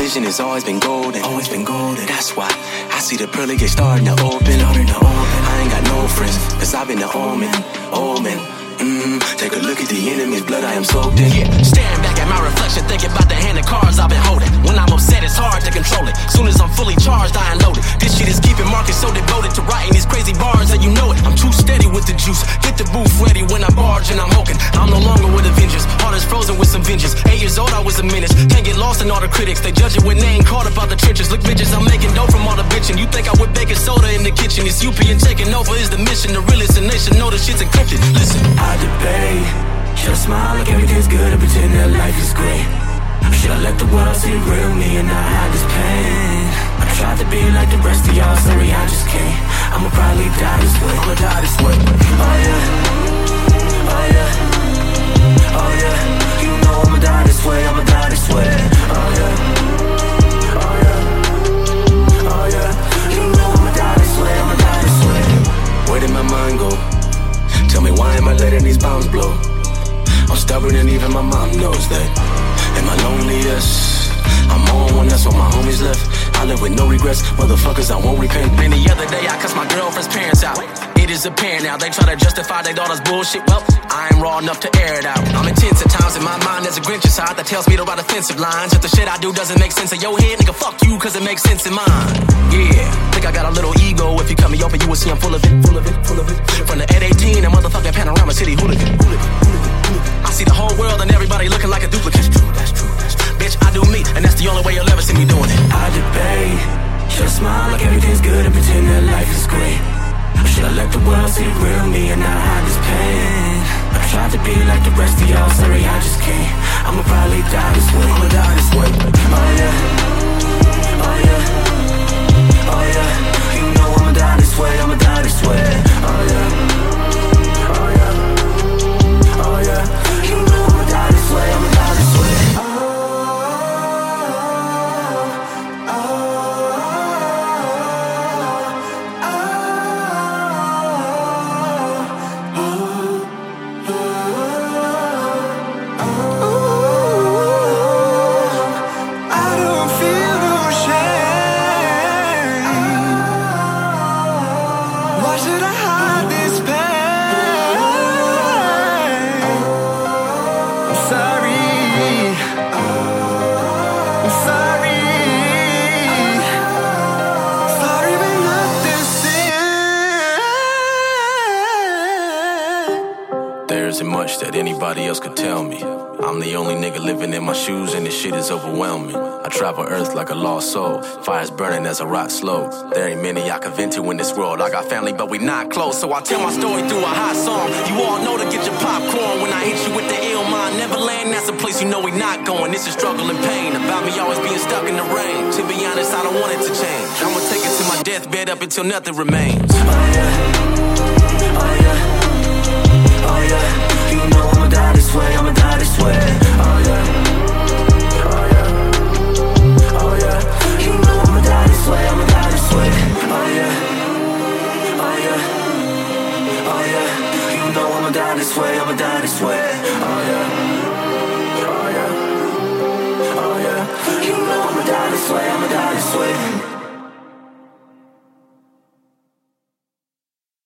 vision has always been golden. That's why I see the pearly gate starting to open. I ain't got no friends, cause I've been the omen. Take a look at the enemy's blood I am soaked in. Yeah, staring back at my reflection, thinking about the hand of cards I've been holding. When I'm upset, it's hard to control it. Soon as I'm fully charged, I unload it. This shit is keeping Marcus so devoted to writing these crazy bars that you know it. I'm too steady with the juice. Get the booth ready when I barge and I'm hoking. I'm no longer with Avengers. Heart is frozen with some vengeance. 8 years old, I was a menace. Can't get lost in all the critics. They judge it when they ain't caught about the trenches. Look, bitches, I'm making dough from all the bitching. You think I would baking soda in the kitchen? It's UP and taking over is the mission. The realest in the nation know the shit's encrypted. Listen, I debate. Should I smile like everything's good and pretend that life is great? Or should I let the world see the real me and not hide this pain? I tried to be like the rest of y'all, sorry I just can't. I'ma probably die this way. Oh yeah, oh yeah, oh yeah. You know I'ma die this way, I'ma die this way. Oh yeah, oh yeah, oh yeah. You know I'ma die this way, I'ma die this way. Where did my mind go? Tell me why am I letting these bombs blow? I'm stubborn and even my mom knows that. Am I lonely? Yes. I'm on one, that's what my homies left. I live with no regrets, motherfuckers, I won't repent. Man, the other day I cussed my girlfriend's parents out. It is apparent now, they try to justify their daughter's bullshit. Well, I ain't raw enough to air it out. I'm intense at times in my mind, there's a Grinch inside that tells me to write offensive lines. If the shit I do doesn't make sense in your head, nigga, fuck you, cause it makes sense in mine. Yeah, think I got a little ego. If you cut me open, you will see I'm full of it. From the 818, a motherfucking Panorama City hooligan. I see the whole world and everybody looking like a duplicate. That's true. Bitch, I do me, and that's the only way you'll ever see me doing it. I debate. Should I smile like everything's good and pretend that life is great? Or should I let the world see the real me and not hide this pain? I tried to be like the rest of y'all, sorry I just can't. I'ma probably die this way. Oh yeah, oh yeah, oh yeah. You know I'ma die this way, I'ma die this way. Oh yeah, oh yeah, oh yeah. You know I'ma die this way, I'ma die this way. There isn't much that anybody else could tell me. I'm the only nigga living in my shoes and this shit is overwhelming. I travel earth like a lost soul. Fire's burning as I rot slow. There ain't many I can vent to in this world. I got family but we not close, so I tell my story through a hot song. You all know to get your popcorn when I hit you with the ill mind. Neverland, that's a place you know we not going. This is struggle and pain, about me always being stuck in the rain. To be honest, I don't want it to change. I'ma take it to my deathbed up until nothing remains. Oh yeah, oh yeah. Oh yeah, you know I'ma die this way, I'ma die this way. Oh yeah, oh yeah, oh yeah. You know I'ma die this way, I'ma die this way. Oh yeah, oh yeah, oh yeah. You know I'ma die this way, I'ma die this way. Oh yeah.